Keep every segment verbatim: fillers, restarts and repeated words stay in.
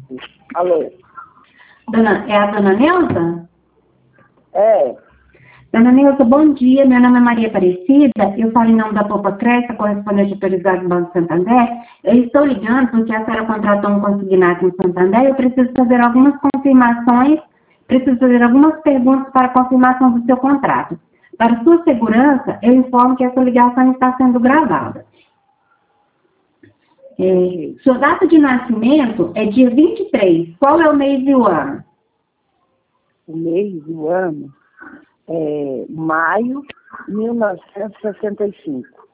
Alô? Dona, é a dona Neuza? É. Dona Neuza, bom dia. Meu nome é Maria Aparecida. Eu falo em nome da Poupa Cresta, correspondente autorizado do Banco Santander. Eu estou ligando porque a senhora contratou um consignado no Santander e eu preciso fazer algumas confirmações, preciso fazer algumas perguntas para confirmação do seu contrato. Para sua segurança, eu informo que essa ligação está sendo gravada. É, sua data de nascimento é dia vinte e três. Qual é o mês e o ano? O mês e o ano é maio de mil novecentos e sessenta e cinco.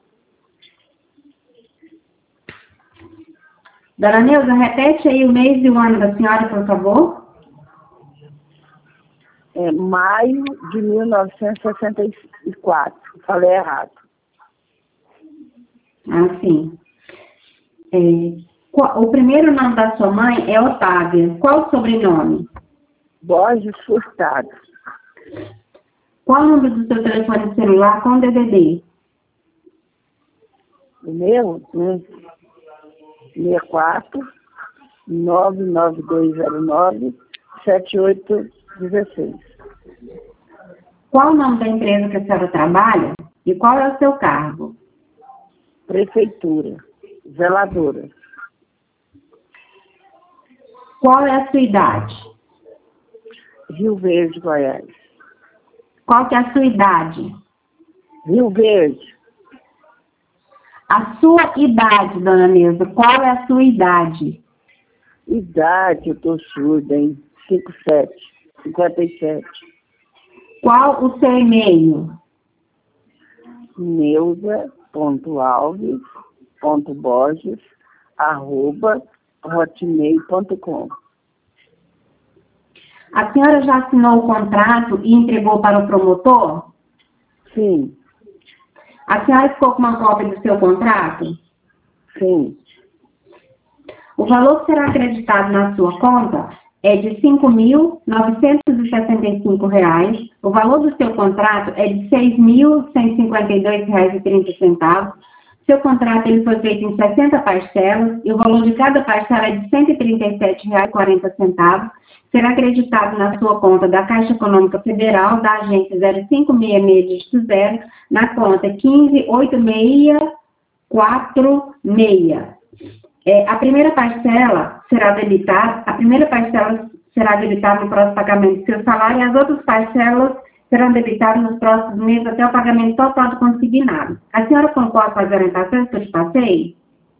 Dona Neuza, repete aí o mês e o ano da senhora, por favor. É maio de mil novecentos e sessenta e quatro. Falei errado. Ah, sim. É, qual, o primeiro nome da sua mãe é Otávia. Qual o sobrenome? Borges Furtado. Qual o número do seu telefone celular com D D D? O meu? Né? seis quatro nove nove dois zero nove sete oito um seis. Qual o nome da empresa que a senhora trabalha e qual é o seu cargo? Prefeitura. Zeladora. Qual é a sua idade? Rio Verde, Goiás. Qual que é a sua idade? Rio Verde. A sua idade, dona Neuza, qual é a sua idade? Idade, eu tô surda, hein? cinquenta e sete. cinquenta e sete. Qual o seu e-mail? Neuza ponto alves ponto borges arroba hotmail ponto com. A senhora já assinou o contrato e entregou para o promotor? Sim, A senhora ficou com uma cópia do seu contrato? sim. O valor que será acreditado na sua conta é de cinco mil novecentos e sessenta e cinco reais. O valor do seu contrato é de seis mil cento e cinquenta e dois reais e trinta centavos. Seu contrato ele foi feito em sessenta parcelas e o valor de cada parcela é de cento e trinta e sete reais e quarenta centavos. Será acreditado na sua conta da Caixa Econômica Federal, da agência zero cinco seis seis dígito zero, na conta quinze oito seis quatro seis. É, a primeira parcela será debitada, a primeira parcela será debitada no próximo pagamento do seu salário e as outras parcelas serão debitadas nos próximos meses até o pagamento total do consignado. A senhora concorda com as orientações que eu te passei?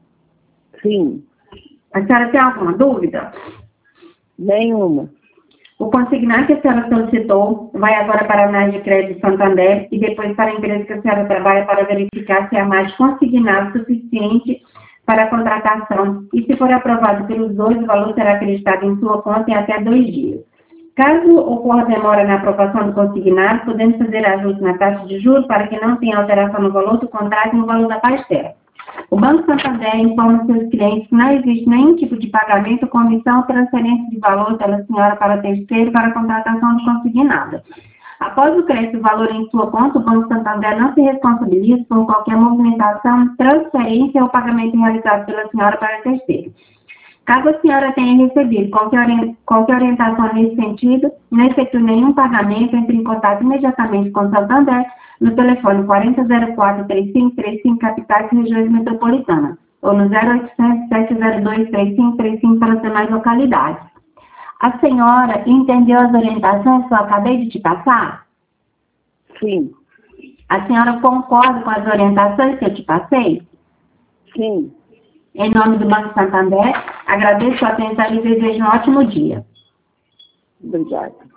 Sim. A senhora tem alguma dúvida? Nenhuma. O consignado que a senhora solicitou vai agora para a análise de crédito Santander e depois para a empresa que a senhora trabalha para verificar se há mais consignado suficiente para a contratação. E se for aprovado pelos dois, o valor será acreditado em sua conta em até dois dias. Caso ocorra demora na aprovação do consignado, podemos fazer ajuste na taxa de juros para que não tenha alteração no valor do contrato e no valor da parcela. O Banco Santander informa seus clientes que não existe nenhum tipo de pagamento, comissão ou transferência de valor pela senhora para terceiro para a contratação do consignado. Após o crédito do valor em sua conta, o Banco Santander não se responsabiliza por qualquer movimentação, transferência ou pagamento realizado pela senhora para terceiro. Caso a senhora tenha recebido qualquer, qualquer orientação nesse sentido, não efetue nenhum pagamento, entre em contato imediatamente com o Santander no telefone quarenta zero quatro, trinta e cinco trinta e cinco, capitais e regiões metropolitanas, ou no zero oitocentos, sete zero dois, três cinco três cinco para as demais localidades. A senhora entendeu as orientações que eu acabei de te passar? Sim. A senhora concorda com as orientações que eu te passei? Sim. Em nome do Banco Santander, agradeço a atenção e desejo um ótimo dia. Obrigada.